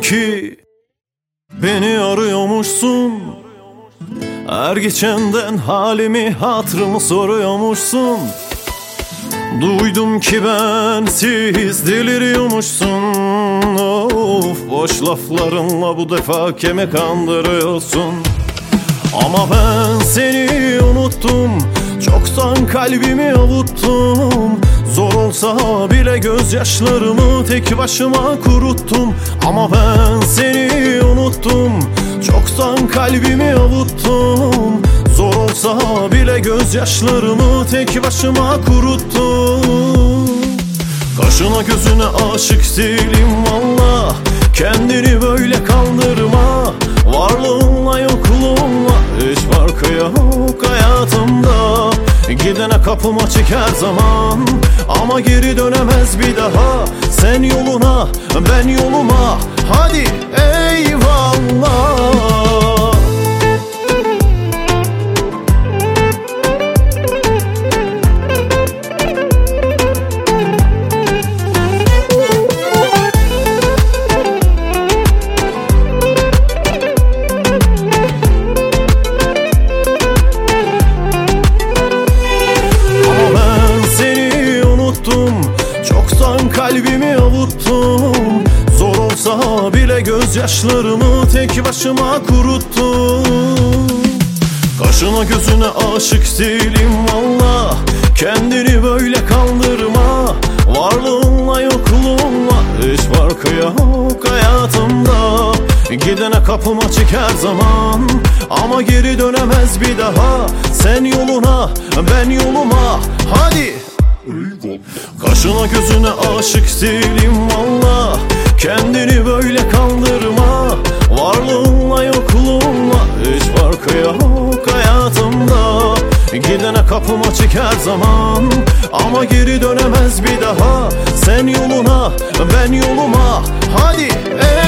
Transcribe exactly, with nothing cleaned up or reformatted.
ki beni arıyormuşsun. Her geçenden halimi hatırımı soruyormuşsun. Duydum ki bensiz deliriyormuşsun. Of, boş laflarınla bu defa kime kandırıyorsun. Ama ben seni unuttum, çoktan kalbimi avuttum. Zor olsa bile gözyaşlarımı tek başıma kuruttum. Ama ben seni unuttum, çoktan kalbimi avuttum. Zor olsa bile gözyaşlarımı tek başıma kuruttum. Kaşına gözüne aşık değilim valla, kendini böyle kandırma. Varlığınla yokluğunla hiç farkı yok hayatımda. Gidene kapım açık her zaman, ama geri dönemez bir daha. Sen yoluna, ben yoluma, hadi eyvallah. Çoktan kalbimi avuttum. Zor olsa bile gözyaşlarımı tek başıma kuruttum. Kaşına gözüne aşık değilim valla, kendini böyle kandırma. Varlığınla yokluğunla hiç farkı yok hayatımda. Gidene kapım açık her zaman, ama geri dönemez bir daha. Sen yoluna, ben yoluma, hadi. Kaşına gözüne aşık değilim valla, kendini böyle kandırma. Varlığınla yokluğunla hiç farkı yok hayatımda. Gidene kapım açık her zaman, ama geri dönemez bir daha. Sen yoluna, ben yoluma, hadi.